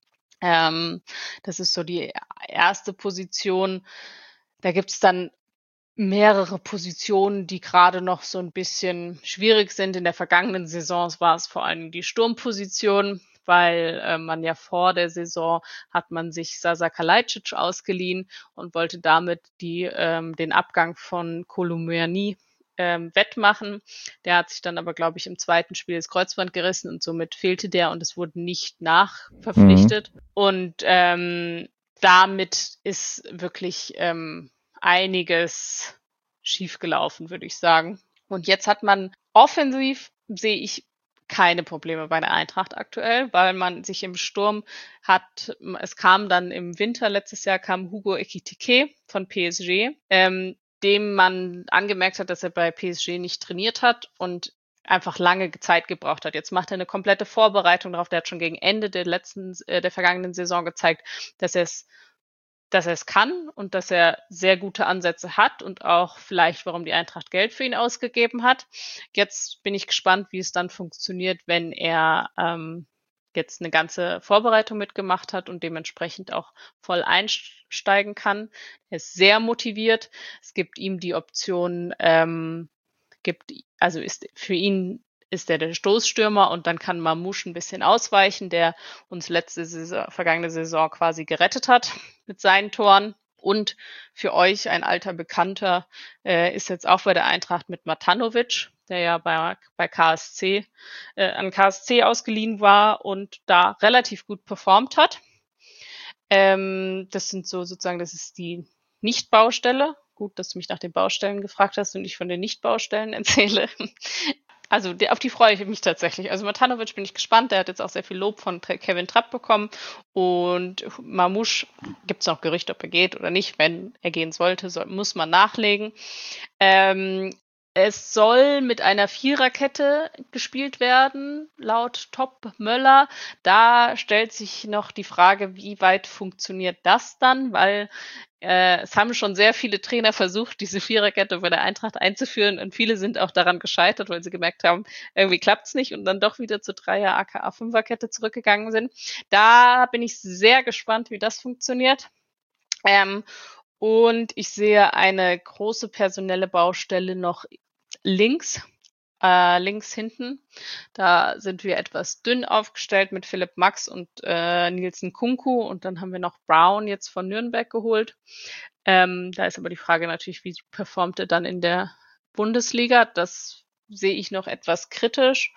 Ähm, das ist so die erste Position. Da gibt's dann mehrere Positionen, die gerade noch so ein bisschen schwierig sind. In der vergangenen Saison war es vor allem die Sturmposition, weil äh, man ja vor der Saison hat man sich Sasa Kalajdzic ausgeliehen und wollte damit die ähm, den Abgang von Kolomuani ähm, wettmachen. Der hat sich dann aber, glaube ich, im zweiten Spiel das Kreuzband gerissen und somit fehlte der und es wurde nicht nachverpflichtet. Mhm. Und ähm, damit ist wirklich ähm, einiges schiefgelaufen, würde ich sagen. Und jetzt hat man offensiv, sehe ich keine Probleme bei der Eintracht aktuell, weil man sich im Sturm hat, es kam dann im Winter letztes Jahr kam Hugo Ekitike von P S G, ähm, dem man angemerkt hat, dass er bei P S G nicht trainiert hat und einfach lange Zeit gebraucht hat. Jetzt macht er eine komplette Vorbereitung darauf. Der hat schon gegen Ende der letzten, äh, der vergangenen Saison gezeigt, dass er es dass er es kann und dass er sehr gute Ansätze hat und auch vielleicht, warum die Eintracht Geld für ihn ausgegeben hat. Jetzt bin ich gespannt, wie es dann funktioniert, wenn er ähm, jetzt eine ganze Vorbereitung mitgemacht hat und dementsprechend auch voll einsteigen kann. Er ist sehr motiviert. Es gibt ihm die Option, ähm, gibt, also ist für ihn ist er der Stoßstürmer und dann kann Mamouche ein bisschen ausweichen, der uns letzte Saison, vergangene Saison quasi gerettet hat mit seinen Toren. Und für euch ein alter Bekannter äh, ist jetzt auch bei der Eintracht mit Matanovic, der ja bei, bei K S C äh, an K S C ausgeliehen war und da relativ gut performt hat. Ähm, das sind so sozusagen, das ist die Nicht-Baustelle. Gut, dass du mich nach den Baustellen gefragt hast und ich von den Nicht-Baustellen erzähle. Also die, auf die freue ich mich tatsächlich. Also Matanovic bin ich gespannt. Der hat jetzt auch sehr viel Lob von Kevin Trapp bekommen. Und Mamouche gibt es noch Gerüchte, ob er geht oder nicht. Wenn er gehen sollte, soll, muss man nachlegen. Ähm, es soll mit einer Viererkette gespielt werden, laut Top Möller. Da stellt sich noch die Frage, wie weit funktioniert das dann, weil äh, es haben schon sehr viele Trainer versucht, diese Viererkette bei der Eintracht einzuführen und viele sind auch daran gescheitert, weil sie gemerkt haben, irgendwie klappt's nicht und dann doch wieder zur Dreier aka Fünferkette zurückgegangen sind. Da bin ich sehr gespannt, wie das funktioniert. Ähm, und ich sehe eine große personelle Baustelle noch links. äh, links hinten. Da sind wir etwas dünn aufgestellt mit Philipp Max und äh, Nielsen Kunku und dann haben wir noch Brown jetzt von Nürnberg geholt. Ähm, da ist aber die Frage natürlich, wie performt er dann in der Bundesliga? Das sehe ich noch etwas kritisch.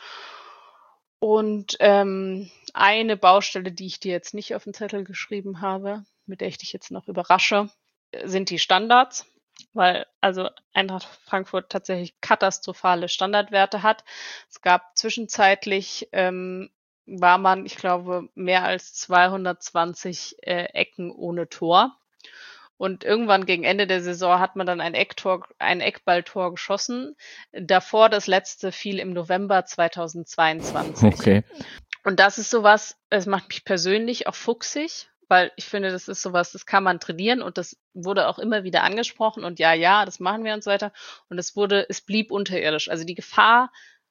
Und ähm, eine Baustelle, die ich dir jetzt nicht auf den Zettel geschrieben habe, mit der ich dich jetzt noch überrasche, sind die Standards, weil also Eintracht Frankfurt tatsächlich katastrophale Standardwerte hat. Es gab zwischenzeitlich, ähm, war man, ich glaube, mehr als zweihundertzwanzig äh, Ecken ohne Tor. Und irgendwann gegen Ende der Saison hat man dann ein Ecktor, ein Eckballtor geschossen. Davor das letzte fiel im November zweitausendzweiundzwanzig. Okay. Und das ist sowas, es macht mich persönlich auch fuchsig, weil ich finde, das ist sowas, das kann man trainieren und das wurde auch immer wieder angesprochen und ja, ja, das machen wir und so weiter. Und es wurde, es blieb unterirdisch. Also die Gefahr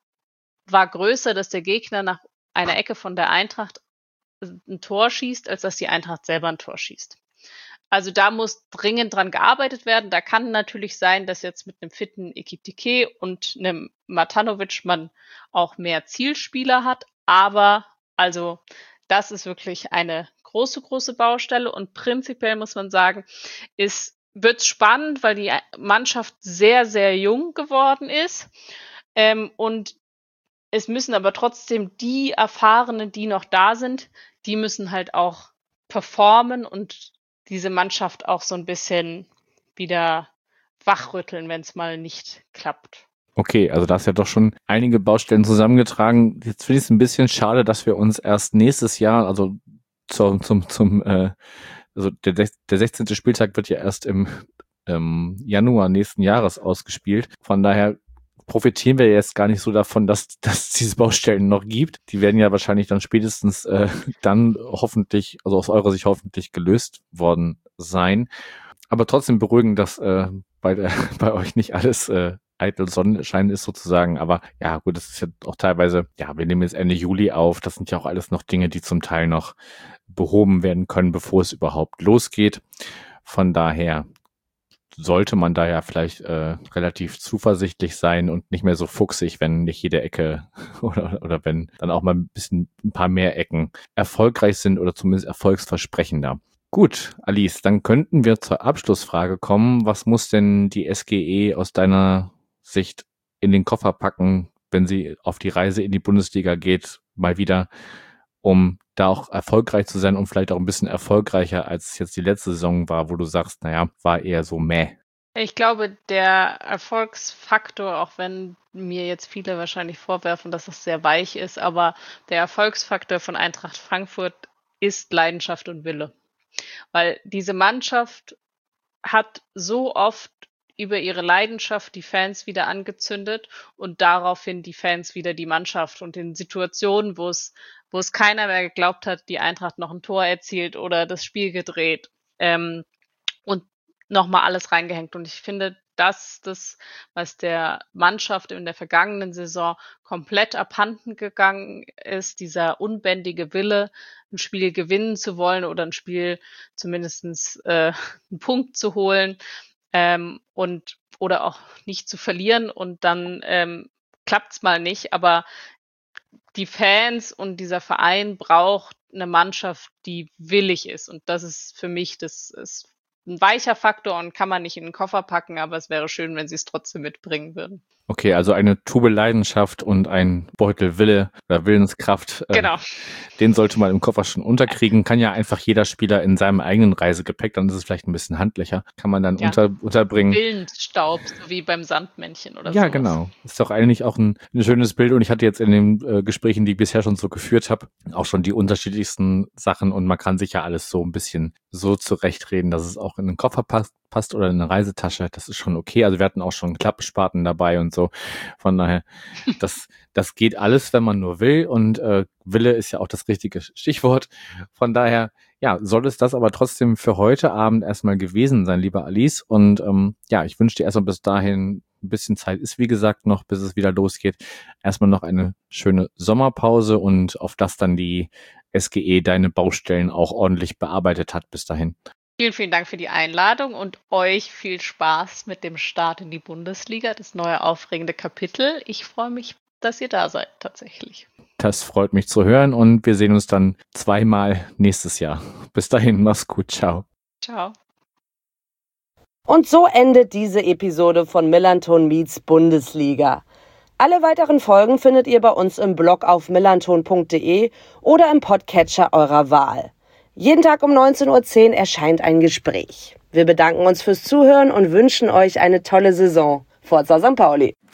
war größer, dass der Gegner nach einer Ecke von der Eintracht ein Tor schießt, als dass die Eintracht selber ein Tor schießt. Also da muss dringend dran gearbeitet werden. Da kann natürlich sein, dass jetzt mit einem fitten Ekitike und einem Matanovic man auch mehr Zielspieler hat. Aber also das ist wirklich eine große, große Baustelle. Und prinzipiell muss man sagen, ist wird's spannend, weil die Mannschaft sehr, sehr jung geworden ist. Ähm, und es müssen aber trotzdem die Erfahrenen, die noch da sind, die müssen halt auch performen und diese Mannschaft auch so ein bisschen wieder wachrütteln, wenn es mal nicht klappt. Okay, also da hast ja doch schon einige Baustellen zusammengetragen. Jetzt finde ich es ein bisschen schade, dass wir uns erst nächstes Jahr, also zum, zum, zum äh, also der, der sechzehnte Spieltag wird ja erst im ähm, Januar nächsten Jahres ausgespielt. Von daher profitieren wir jetzt gar nicht so davon, dass dass es diese Baustellen noch gibt. Die werden ja wahrscheinlich dann spätestens äh, dann hoffentlich, also aus eurer Sicht hoffentlich gelöst worden sein. Aber trotzdem beruhigend, dass äh, bei, der, bei euch nicht alles äh, eitel Sonnenschein ist sozusagen. Aber ja gut, das ist ja auch teilweise, ja, wir nehmen jetzt Ende Juli auf. Das sind ja auch alles noch Dinge, die zum Teil noch behoben werden können, bevor es überhaupt losgeht. Von daher sollte man da ja vielleicht äh, relativ zuversichtlich sein und nicht mehr so fuchsig, wenn nicht jede Ecke oder, oder wenn dann auch mal ein bisschen ein paar mehr Ecken erfolgreich sind oder zumindest erfolgsversprechender. Gut, Alice, dann könnten wir zur Abschlussfrage kommen. Was muss denn die S G E aus deiner Sicht in den Koffer packen, wenn sie auf die Reise in die Bundesliga geht, mal wieder, um da auch erfolgreich zu sein und vielleicht auch ein bisschen erfolgreicher, als es jetzt die letzte Saison war, wo du sagst, naja, war eher so mäh. Ich glaube, der Erfolgsfaktor, auch wenn mir jetzt viele wahrscheinlich vorwerfen, dass es sehr weich ist, aber der Erfolgsfaktor von Eintracht Frankfurt ist Leidenschaft und Wille. Weil diese Mannschaft hat so oft über ihre Leidenschaft die Fans wieder angezündet und daraufhin die Fans wieder die Mannschaft. Und in Situationen, wo es wo es keiner mehr geglaubt hat, die Eintracht noch ein Tor erzielt oder das Spiel gedreht ähm, und nochmal alles reingehängt. Und ich finde, das das, was der Mannschaft in der vergangenen Saison komplett abhanden gegangen ist, dieser unbändige Wille, ein Spiel gewinnen zu wollen oder ein Spiel zumindestens äh, einen Punkt zu holen, Ähm, und oder auch nicht zu verlieren und dann ähm, klappt's mal nicht, aber die Fans und dieser Verein braucht eine Mannschaft, die willig ist und das ist für mich, das ist ein weicher Faktor und kann man nicht in den Koffer packen, aber es wäre schön, wenn sie es trotzdem mitbringen würden. Okay, also eine Tube Leidenschaft und ein Beutel Wille oder Willenskraft. Genau. Äh, den sollte man im Koffer schon unterkriegen. Kann ja einfach jeder Spieler in seinem eigenen Reisegepäck, dann ist es vielleicht ein bisschen handlicher, kann man dann Ja. unter, unterbringen. Willensstaub, so wie beim Sandmännchen oder so. Ja, sowas. genau. Ist doch eigentlich auch ein, ein schönes Bild und ich hatte jetzt in den äh, Gesprächen, die ich bisher schon so geführt habe, auch schon die unterschiedlichsten Sachen und man kann sich ja alles so ein bisschen so zurechtreden, dass es auch in den Koffer passt, passt oder in eine Reisetasche. Das ist schon okay. Also wir hatten auch schon Klappspaten dabei und so. Von daher, das, das geht alles, wenn man nur will und äh, Wille ist ja auch das richtige Stichwort. Von daher, ja, soll es das aber trotzdem für heute Abend erstmal gewesen sein, lieber Alice. Und ähm, ja, ich wünsche dir erstmal bis dahin ein bisschen Zeit ist, wie gesagt, noch, bis es wieder losgeht. Erstmal noch eine schöne Sommerpause und auf das dann die S G E deine Baustellen auch ordentlich bearbeitet hat bis dahin. Vielen, vielen Dank für die Einladung und euch viel Spaß mit dem Start in die Bundesliga, das neue aufregende Kapitel. Ich freue mich, dass ihr da seid, tatsächlich. Das freut mich zu hören und wir sehen uns dann zweimal nächstes Jahr. Bis dahin, mach's gut, ciao. Ciao. Und so endet diese Episode von Millanton meets Bundesliga. Alle weiteren Folgen findet ihr bei uns im Blog auf millanton punkt de oder im Podcatcher eurer Wahl. Jeden Tag um neunzehn Uhr zehn erscheint ein Gespräch. Wir bedanken uns fürs Zuhören und wünschen euch eine tolle Saison. Forza Sankt Pauli!